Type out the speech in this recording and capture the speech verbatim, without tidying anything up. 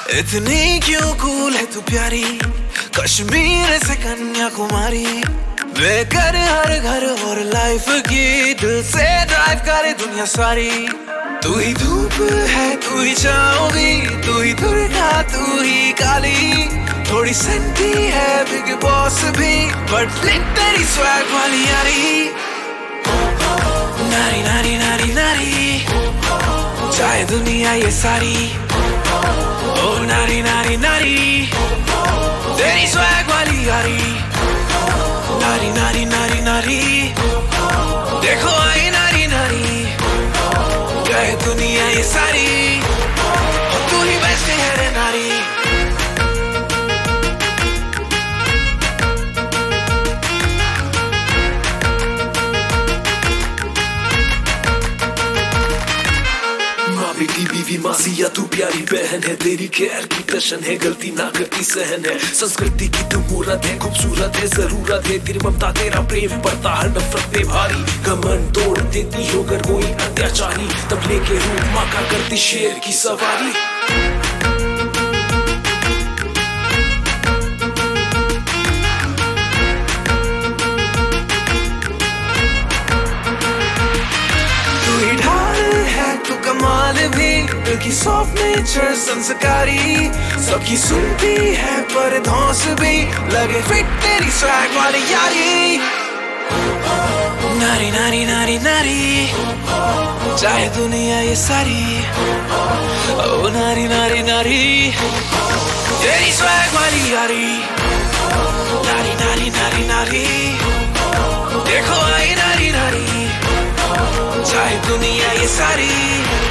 इतनी क्यों कूल है तू प्यारी, कश्मीर से कन्याकुमारी, बेकर हर घर और लाइफ की, दिल से ड्राइव करे दुनिया सारी। तू ही धूप है, तू ही छाँव भी, तू ही दुर्गा, तू ही काली, थोड़ी सेंटी है बिग बॉस भी, बट लिट तेरी स्वैग वाली यारी। नारी नारी नारी नारी, चाहे दुनिया ये सारी, ओ नारी नारी नारी, तेरी स्वैग वाली यारी। नारी नारी नारी नारी, देखो आई नारी नारी, चाहे दुनिया ये सारी, तू ही बेस्ट है रे नारी। बेटी बीवी मासी या तू प्यारी बहन है, तेरी केयर की टशन है, गलती ना करती सहन है, संस्कृति की तू मूरत है, खूबसूरत है, जरूरत है तेरी ममता, तेरा प्रेम पड़ता हर नफरत पे भारी। घमंड तोड़ देती हो अगर कोई अत्याचारी, तब लेके रूप माँ का करती शेर की सवारी। कमाल भी, दिल की सॉफ्ट नेचर संस्कारी, सबकी सुनती है पर धौंस भी, लगे फिट तेरी स्वैग वाली यारी। नारी नारी नारी नारी, चाहे दुनिया ये सारी, ओ नारी नारी नारी, तेरी स्वैग वाली यारी। नारी नारी नारी नारी, देखो आई नारी नारी, चाहे दुनिया ये सारी।